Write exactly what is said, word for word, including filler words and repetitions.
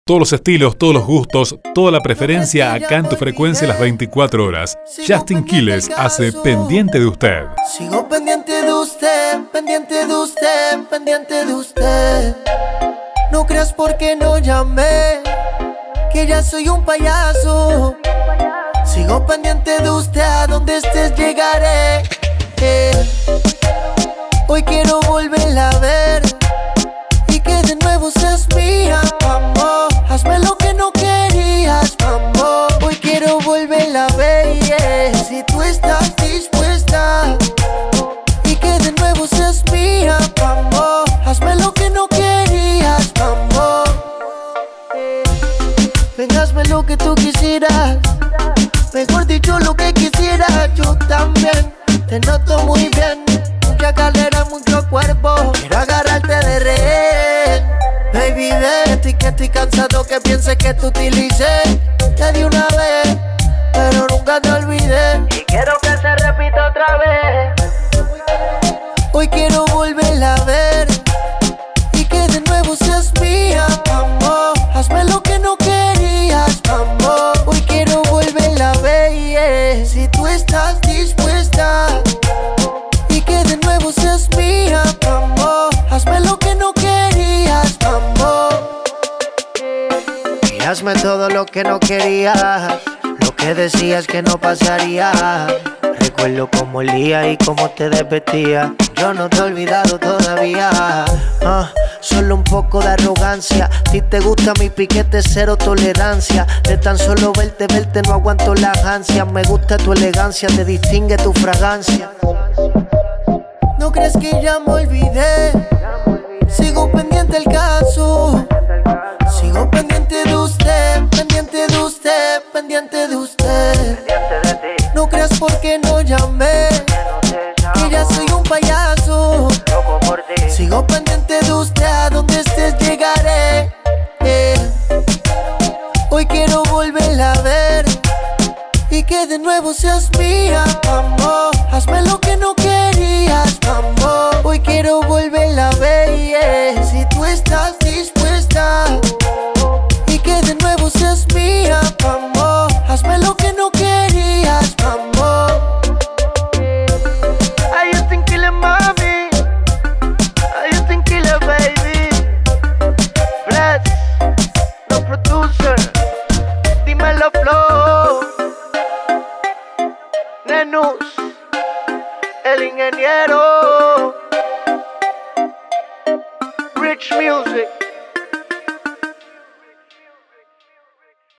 Todos los estilos, todos los gustos, toda la preferencia acá en tu frecuencia las veinticuatro horas. Justin Quiles hace Pendiente de Usted. Sigo pendiente de usted, pendiente de usted, pendiente de usted. No creas porque no llamé, que ya soy un payaso. Sigo pendiente de usted, a donde estés llegaré. eh. Hoy quiero volverla a ver y que de nuevo seas mía, amor. Hazme lo que no querías, amor. Hoy quiero volverla a ver, yeah. Si tú estás dispuesta y que de nuevo seas mía, amor. Hazme lo que no querías, amor. Ven, hazme lo que tú quisieras. Mejor dicho, lo que quisiera. Yo también te noto muy bien. Mucha calera, mucho cuerpo. Quiero agarrarte de rehén. Baby, vete, que estoy cansado que pienses que te utilicé. Te di una vez, pero nunca te olvidé. Y quiero que se repita otra vez. Hoy quiero volverla a ver y que de nuevo seas mía, amor. Hazme lo que no querías, amor. Hoy quiero volverla a ver, yeah. Si tú estás dispuesta y que de nuevo seas mía, amor. Hazme lo que no querías, amor. Y hazme todo lo que no querías, lo que decías que no pasaría. Recuerdo cómo olía y cómo te desvestía. Yo no te he olvidado todavía. Ah, solo un poco de arrogancia. A ti te gusta mi piquete, cero tolerancia. De tan solo verte, verte no aguanto las ansias. Me gusta tu elegancia, te distingue tu fragancia. No crees que ya me olvidé. Sigo pendiente del caso. Sigo pendiente de usted, pendiente de usted, pendiente de usted. No creas porque no llamé, que ya soy un payaso. Sigo pendiente de usted, a donde estés llegaré. eh. Hoy quiero volverla a ver y que de nuevo seas mía, amor. Hazme lo que no querías, amor. Hoy quiero volverla a ver, yeah. Si tú estás dispuesta y que de nuevo seas mía, amor. Hazme lo que no querías, amor. I just think kill it, mommy. I just think kill it, baby. Bless, no producer. Dímelo, flow. Nenus, el ingeniero.